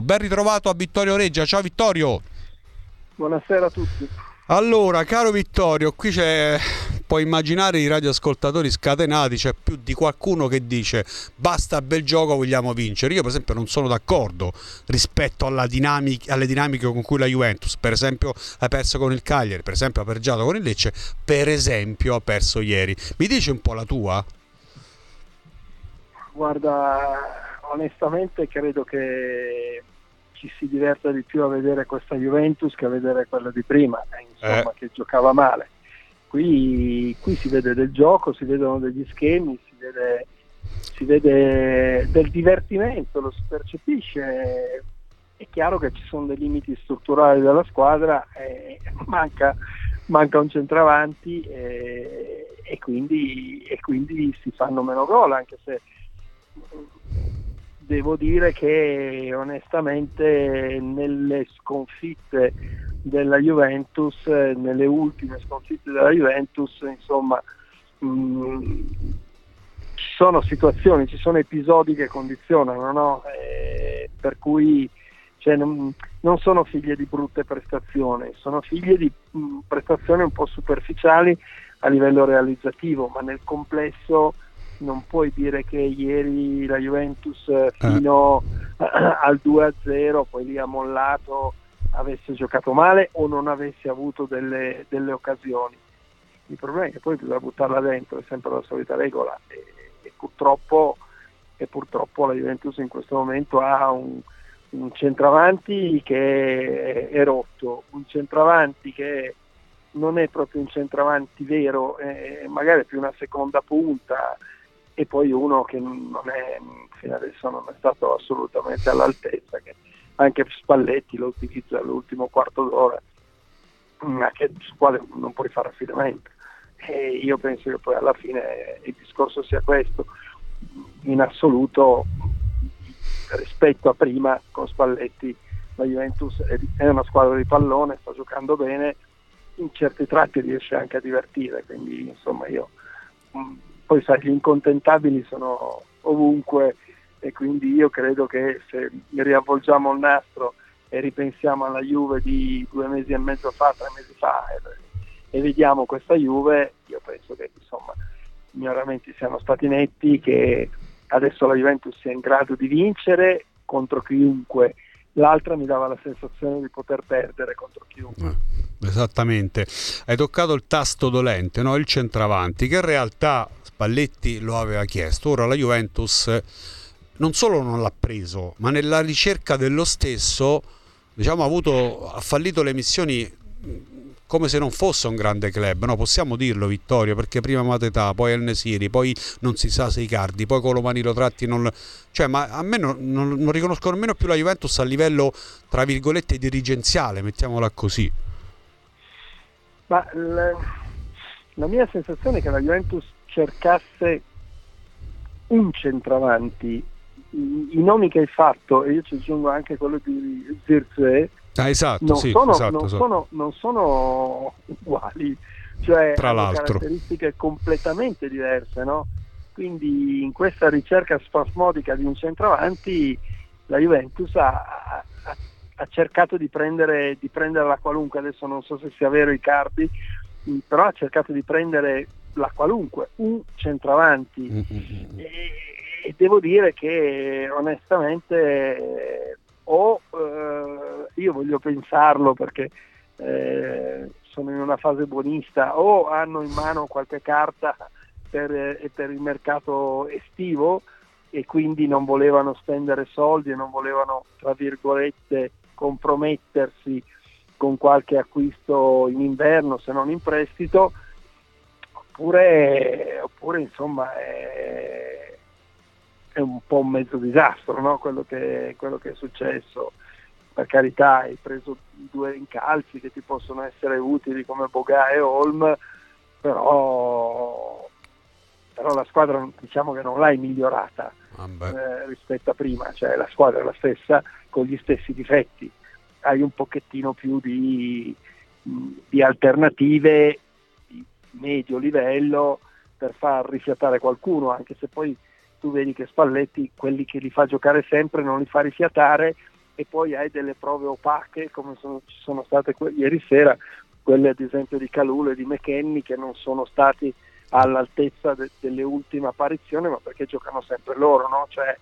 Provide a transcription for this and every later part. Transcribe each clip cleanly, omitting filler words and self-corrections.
Ben ritrovato a Vittorio Reggia. Ciao Vittorio. Buonasera a tutti. Allora, caro Vittorio, qui puoi immaginare i radioascoltatori scatenati, c'è più di qualcuno che dice basta bel gioco, vogliamo vincere. Io per esempio non sono d'accordo rispetto alle dinamiche con cui la Juventus, per esempio, ha perso con il Cagliari, per esempio ha pareggiato con il Lecce, per esempio ha perso ieri. Mi dici un po' la tua? Guarda, onestamente credo che ci si diverta di più a vedere questa Juventus che a vedere quella di prima, insomma, che giocava male. Qui si vede del gioco, si vedono degli schemi, si vede del divertimento, lo si percepisce. È chiaro che ci sono dei limiti strutturali della squadra, manca un centravanti e quindi si fanno meno gol, anche se devo dire che onestamente nelle sconfitte della Juventus, nelle ultime sconfitte della Juventus, insomma, ci sono situazioni, ci sono episodi che condizionano, no? Per cui non sono figlie di brutte prestazioni, sono figlie di prestazioni un po' superficiali a livello realizzativo, ma nel complesso non puoi dire che ieri la Juventus fino al 2-0, poi lì ha mollato, avesse giocato male o non avesse avuto delle occasioni. Il problema è che poi bisogna buttarla dentro, è sempre la solita regola, e purtroppo la Juventus in questo momento ha un centravanti che è rotto, un centravanti che non è proprio un centravanti vero, magari più una seconda punta, e poi uno che fino adesso non è stato assolutamente all'altezza, che anche Spalletti lo utilizza all'ultimo quarto d'ora, ma su quale non puoi fare affidamento. E io penso che poi alla fine il discorso sia questo: in assoluto, rispetto a prima, con Spalletti la Juventus è una squadra di pallone, sta giocando bene, in certi tratti riesce anche a divertire, quindi insomma poi sai, gli incontentabili sono ovunque, e quindi io credo che se riavvolgiamo il nastro e ripensiamo alla Juve di 2 mesi e mezzo fa, 3 mesi fa, e vediamo questa Juve, io penso che insomma i miglioramenti siano stati netti, che adesso la Juventus sia in grado di vincere contro chiunque. L'altra mi dava la sensazione di poter perdere contro chiunque. Esattamente, hai toccato il tasto dolente, no? Il centravanti, che in realtà Spalletti lo aveva chiesto. Ora la Juventus non solo non l'ha preso, ma nella ricerca dello stesso, diciamo, ha fallito le missioni come se non fosse un grande club, no? Possiamo dirlo, Vittorio, perché prima Matetà, poi El Nesiri, poi non si sa se Icardi, poi Colomani lo tratti, ma a me non riconosco nemmeno più la Juventus a livello, tra virgolette, dirigenziale, mettiamola così. Ma la mia sensazione è che la Juventus cercasse un centravanti. I nomi che hai fatto, e io ci aggiungo anche quello di Zirkzee, esatto, non sono uguali, cioè tra hanno l'altro caratteristiche completamente diverse, no? Quindi in questa ricerca spasmodica di un centravanti la Juventus ha cercato di prendere la qualunque. Adesso non so se sia vero Icardi, però ha cercato di prendere la qualunque, un centravanti. E devo dire che onestamente io voglio pensarlo, perché sono in una fase buonista, o hanno in mano qualche carta per il mercato estivo e quindi non volevano spendere soldi e non volevano, tra virgolette, compromettersi con qualche acquisto in inverno, se non in prestito, oppure insomma è un po' un mezzo disastro, no? Quello che è successo. Per carità, hai preso 2 rincalzi che ti possono essere utili come Boga e Holm, però la squadra, diciamo che non l'hai migliorata rispetto a prima, cioè la squadra è la stessa con gli stessi difetti, hai un pochettino più di alternative di medio livello per far rifiatare qualcuno, anche se poi tu vedi che Spalletti quelli che li fa giocare sempre non li fa rifiatare, e poi hai delle prove opache come ci sono state ieri sera, quelle ad esempio di Kalulu e di McKennie, che non sono stati all'altezza delle ultime apparizioni, ma perché giocano sempre loro, no? Cioè,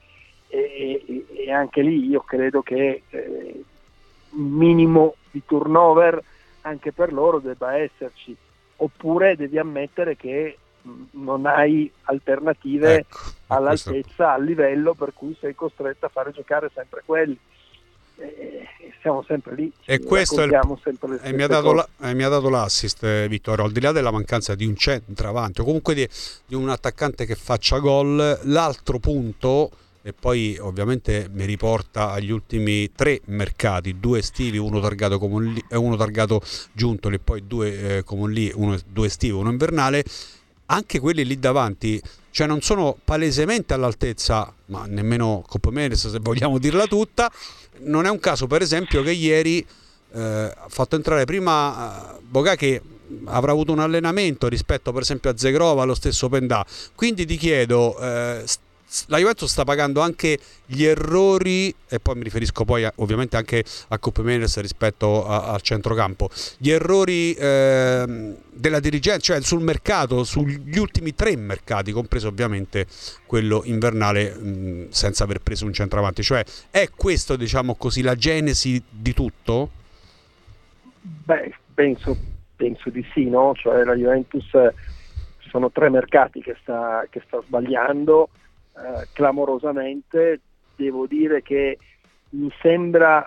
e anche lì io credo che un minimo di turnover anche per loro debba esserci, oppure devi ammettere che non hai alternative, ecco, all'altezza, al livello per cui sei costretto a fare giocare sempre quelli. Siamo sempre lì e questo mi ha dato l'assist, Vittorio, al di là della mancanza di un centravanti o comunque di un attaccante che faccia gol. L'altro punto, e poi ovviamente mi riporta agli ultimi 3 mercati, 2 estivi, uno targato Giuntoli e poi 2 Comonlì, 2 estivi, uno invernale. Anche quelli lì davanti, cioè non sono palesemente all'altezza, ma nemmeno Coppa Mendes, se vogliamo dirla tutta. Non è un caso, per esempio, che ieri ha fatto entrare prima Bogà, che avrà avuto un allenamento rispetto per esempio a Zegrova, allo stesso Pendà. Quindi ti chiedo, la Juventus sta pagando anche gli errori, e poi mi riferisco poi ovviamente anche a Coppa Mendes rispetto al centrocampo, gli errori della dirigenza, cioè sul mercato, sugli ultimi 3 mercati, compreso ovviamente quello invernale, senza aver preso un centravanti. Cioè è questo, diciamo così, la genesi di tutto? Beh, penso di sì, no? Cioè la Juventus sono 3 mercati che sta sbagliando clamorosamente. Devo dire che mi sembra,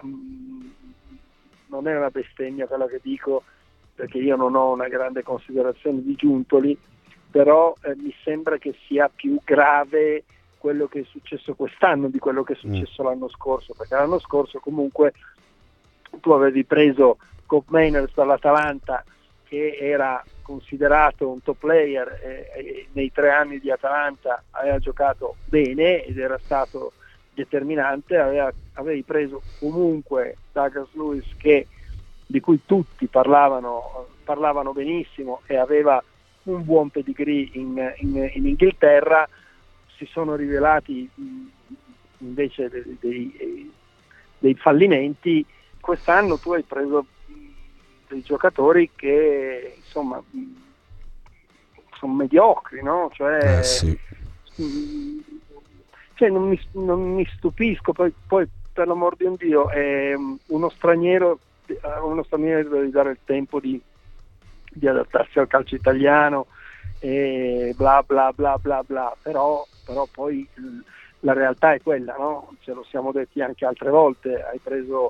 non è una bestemmia quella che dico, perché io non ho una grande considerazione di Giuntoli, però mi sembra che sia più grave quello che è successo quest'anno di quello che è successo l'anno scorso, perché l'anno scorso comunque tu avevi preso Cop Mainers dall'Atalanta, che era considerato un top player, e nei 3 anni di Atalanta aveva giocato bene ed era stato determinante. Avevi preso comunque Douglas Lewis, di cui tutti parlavano benissimo e aveva un buon pedigree in Inghilterra. Si sono rivelati invece dei fallimenti. Quest'anno tu hai preso dei giocatori che insomma sono mediocri, no? Cioè, sì. Cioè non mi stupisco, poi per l'amor di un Dio, uno straniero devi dare il tempo di adattarsi al calcio italiano e bla bla bla bla bla, però poi la realtà è quella, no? Ce lo siamo detti anche altre volte. Hai preso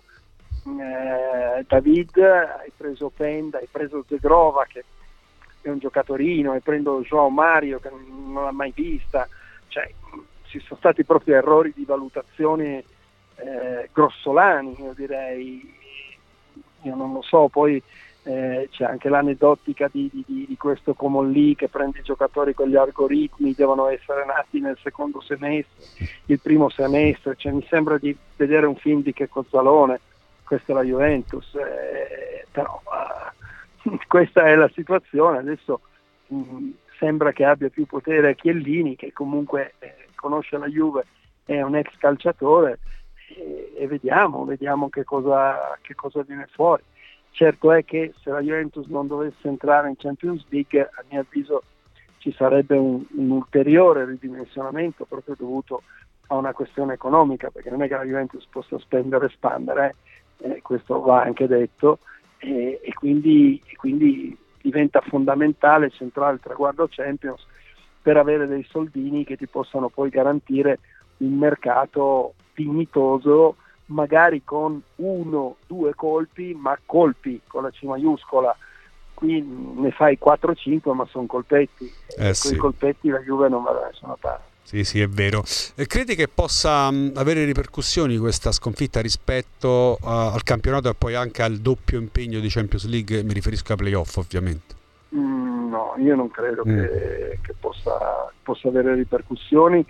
David, hai preso Penda, hai preso Zegrova, che è un giocatorino, hai preso João Mario, che non l'ha mai vista. Cioè ci sono stati proprio errori di valutazione grossolani, io direi. Io non lo so, poi c'è anche l'aneddotica di questo Comonlì che prende i giocatori con gli algoritmi, devono essere nati nel secondo semestre, il primo semestre. Cioè, mi sembra di vedere un film di Checco Zalone. Questa è la Juventus, però questa è la situazione. Adesso sembra che abbia più potere Chiellini, che comunque conosce la Juve, è un ex calciatore, e vediamo che cosa viene fuori. Certo è che se la Juventus non dovesse entrare in Champions League, a mio avviso ci sarebbe un ulteriore ridimensionamento, proprio dovuto a una questione economica, perché non è che la Juventus possa spendere e spandere, questo va anche detto, e quindi diventa fondamentale, centrale il traguardo Champions, per avere dei soldini che ti possano poi garantire un mercato dignitoso, magari con 1-2 colpi, ma colpi con la C maiuscola. Qui ne fai 4-5, ma sono colpetti, con i colpetti la Juve non va da nessuna parte. Sì, è vero. Credi che possa avere ripercussioni questa sconfitta rispetto al campionato e poi anche al doppio impegno di Champions League? Mi riferisco ai playoff, ovviamente. No, io non credo che possa avere ripercussioni,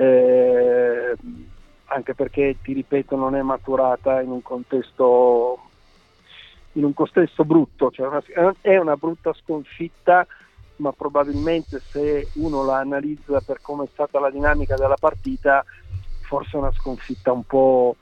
anche perché, ti ripeto, non è maturata in un contesto brutto. Cioè è una brutta sconfitta, ma probabilmente se uno la analizza per come è stata la dinamica della partita, forse è una sconfitta un po'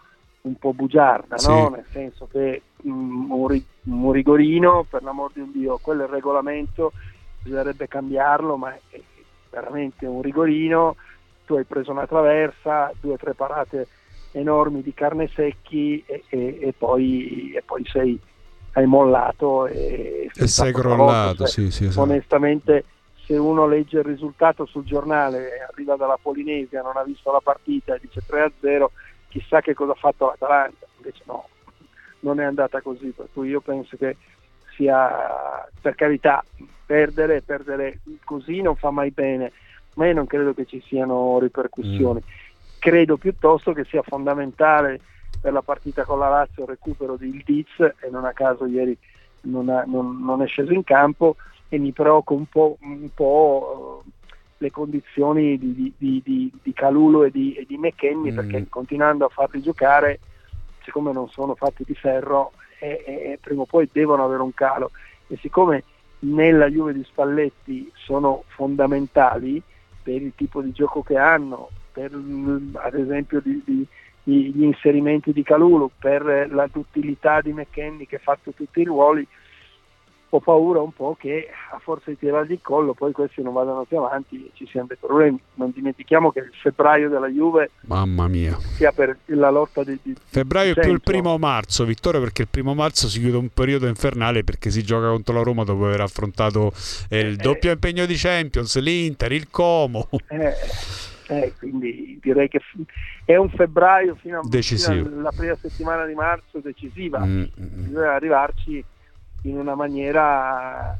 un po' bugiarda, sì. no? Nel senso che un rigorino, per l'amor di Dio, quello è il regolamento, bisognerebbe cambiarlo, ma è veramente un rigorino. Tu hai preso una traversa, 2 o 3 parate enormi di carne secchi e poi hai mollato e sei crollato, cioè, sì, esatto. onestamente, se uno legge il risultato sul giornale, arriva dalla Polinesia, non ha visto la partita e dice 3-0, chissà che cosa ha fatto l'Atalanta. Invece no, non è andata così, per cui io penso che sia, per carità, perdere così non fa mai bene, ma io non credo che ci siano ripercussioni. Credo piuttosto che sia fondamentale per la partita con la Lazio il recupero di Ildiz, e non a caso ieri non è sceso in campo, e mi preoccupa un po' le condizioni di Kalulu e di McKennie, perché continuando a farli giocare, siccome non sono fatti di ferro, prima o poi devono avere un calo, e siccome nella Juve di Spalletti sono fondamentali per il tipo di gioco che hanno, per ad esempio gli inserimenti di Kalulu, per la duttilità di McKennie che ha fatto tutti i ruoli, ho paura un po' che a forza di tirargli il collo poi questi non vadano più avanti e ci siano dei problemi. Non dimentichiamo che il febbraio della Juve, mamma mia, sia per la lotta di febbraio di è più il centro. 1 marzo, Vittorio, perché il 1 marzo si chiude un periodo infernale perché si gioca contro la Roma dopo aver affrontato il doppio impegno di Champions, l'Inter, il Como. Quindi direi che è un febbraio fino decisivo, alla prima settimana di marzo decisiva. Bisogna arrivarci in una maniera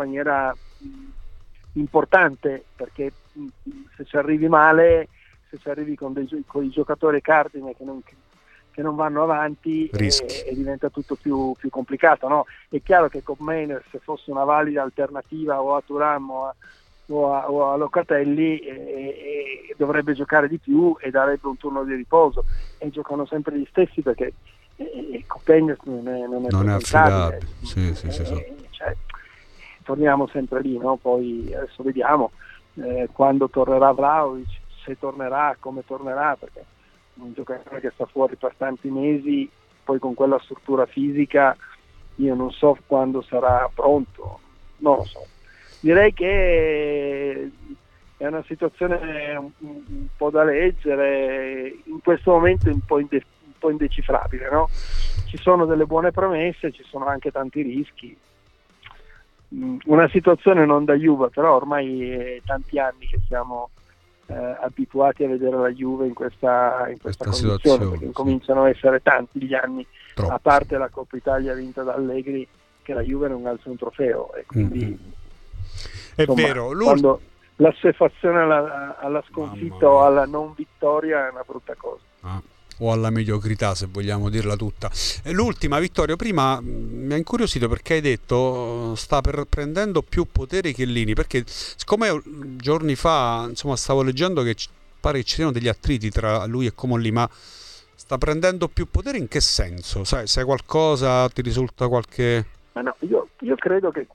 importante, perché se ci arrivi male, se ci arrivi con i giocatori cardine che non vanno avanti, diventa tutto più complicato, no? È chiaro che con Meiner, se fosse una valida alternativa o a Thuram o a Locatelli, dovrebbe giocare di più e darebbe un turno di riposo, e giocano sempre gli stessi perché Copegno non è affidabile. Sì. Cioè, torniamo sempre lì, no? Poi adesso vediamo quando tornerà Vlahovic, se tornerà, come tornerà, perché un giocatore che sta fuori per tanti mesi, poi con quella struttura fisica, io non so quando sarà pronto, non lo so. Direi che è una situazione un po' da leggere, in questo momento un po' indecifrabile, no? Ci sono delle buone promesse, ci sono anche tanti rischi. Una situazione non da Juve, però ormai è tanti anni che siamo abituati a vedere la Juve in questa condizione, perché cominciano a essere tanti gli anni, a parte la Coppa Italia vinta da Allegri, che la Juve non alza un trofeo, e quindi è vero, quando l'assuefazione alla sconfitta o alla non vittoria è una brutta cosa. O alla mediocrità, se vogliamo dirla tutta. L'ultima, Vittorio, prima mi ha incuriosito perché hai detto sta prendendo più potere Chiellini, perché siccome giorni fa stavo leggendo che pare che ci siano degli attriti tra lui e Comolli, ma sta prendendo più potere in che senso? Sai qualcosa, ti risulta qualche... Ma no, io credo che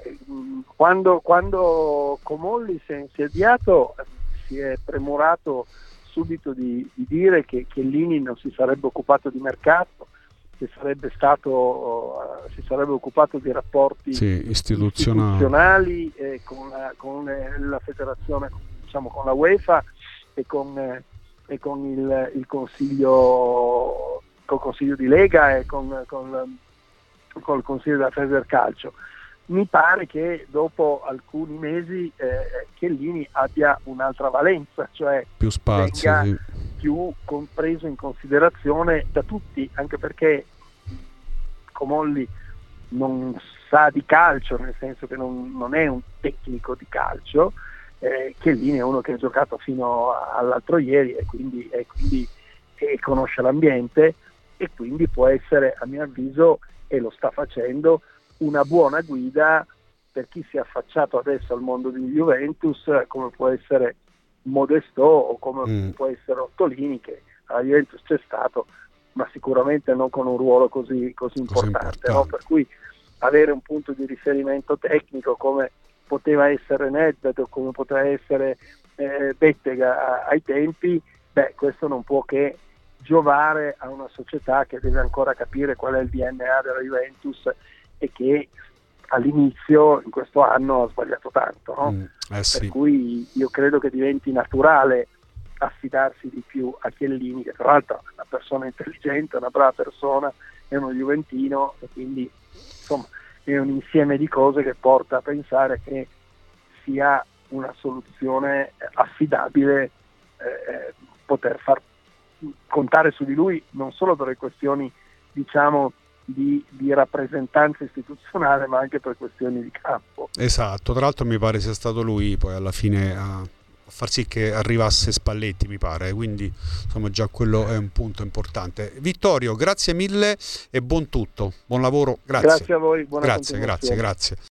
quando Comolli si è insediato si è premurato subito di dire che Chiellini non si sarebbe occupato di mercato, si sarebbe occupato di rapporti istituzionali con la federazione, con la UEFA e con il consiglio di Lega e con il consiglio della Federcalcio. Mi pare che dopo alcuni mesi Chiellini abbia un'altra valenza, cioè più spazio, venga più preso in considerazione da tutti, anche perché Comolli non sa di calcio, nel senso che non è un tecnico di calcio. Chiellini è uno che ha giocato fino all'altro ieri e quindi conosce l'ambiente, e quindi può essere, a mio avviso, e lo sta facendo, una buona guida per chi si è affacciato adesso al mondo di Juventus, come può essere Modesto o come può essere Ottolini, che a Juventus c'è stato, ma sicuramente non con un ruolo così importante. No? Per cui avere un punto di riferimento tecnico come poteva essere Nedved o come poteva essere Bettega ai tempi, questo non può che giovare a una società che deve ancora capire qual è il DNA della Juventus e che all'inizio, in questo anno, ha sbagliato tanto, no? Sì. Per cui io credo che diventi naturale affidarsi di più a Chiellini, che tra l'altro è una persona intelligente, una brava persona, è uno juventino, e quindi insomma è un insieme di cose che porta a pensare che sia una soluzione affidabile poter far contare su di lui, non solo per le questioni, diciamo, di rappresentanza istituzionale, ma anche per questioni di campo. Esatto, tra l'altro mi pare sia stato lui poi alla fine a far sì che arrivasse Spalletti, mi pare, quindi insomma già quello è un punto importante. Vittorio, grazie mille e buon tutto, buon lavoro, grazie. Grazie a voi, buona continuazione. Grazie.